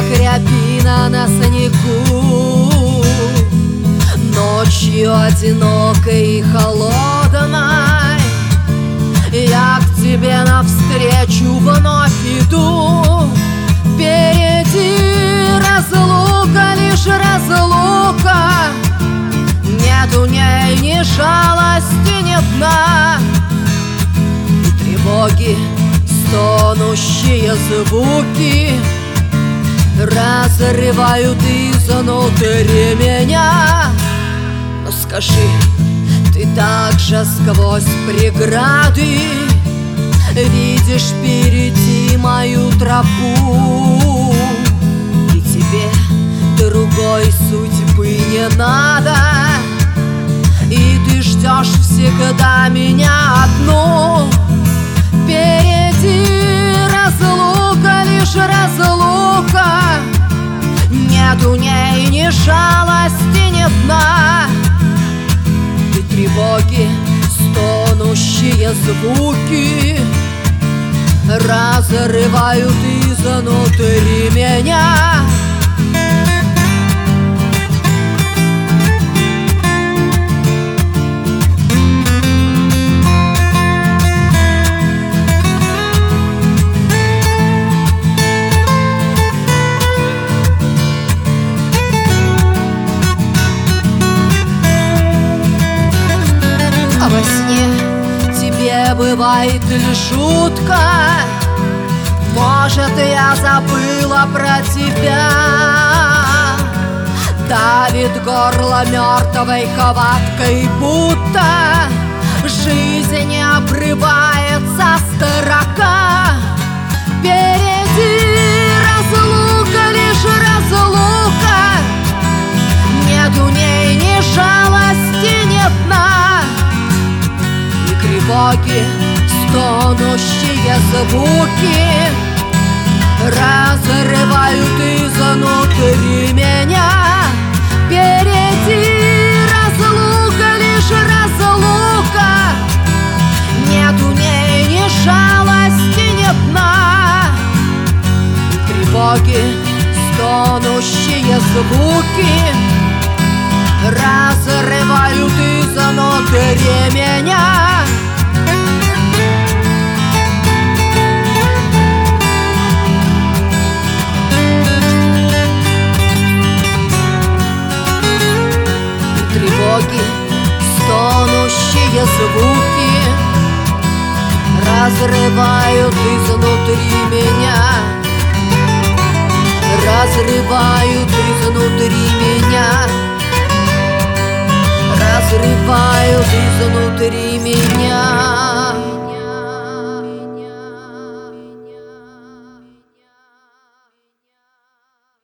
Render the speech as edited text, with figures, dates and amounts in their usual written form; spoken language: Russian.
как рябина на снегу, ночью одинокой и холодной я к тебе навстречу вновь иду. Впереди разлука, лишь разлука, нет у ней ни жалости, ни дна. И тревоги, стонущие звуки разрывают изнутри меня. Но скажи, ты также сквозь преграды видишь впереди мою тропу, и тебе другой судьбы не надо, и ты ждешь всегда меня одну. Впереди разлука, лишь разлука, нет у ней ни жалости, ни дна. И тревоги, стонущие звуки разрывают изнутри меня. А во сне тебе бывает ли шутка? Может, я забыла про тебя? Давит горло мертвой хваткой, будто жизнь не обрывается строка. Впереди разлука, лишь разлука, нет у ней ни жалости, ни дна. И тревоги, стонущие звуки разрывают изнутри меня. Впереди разлука, лишь разлука, нет у ней ни жалости, ни дна. И тревоги, стонущие звуки разрывают изнутри меня. Тревоги, стонущие звуки разрывают изнутри меня, разрывают изнутри меня, разрывают изнутри меня.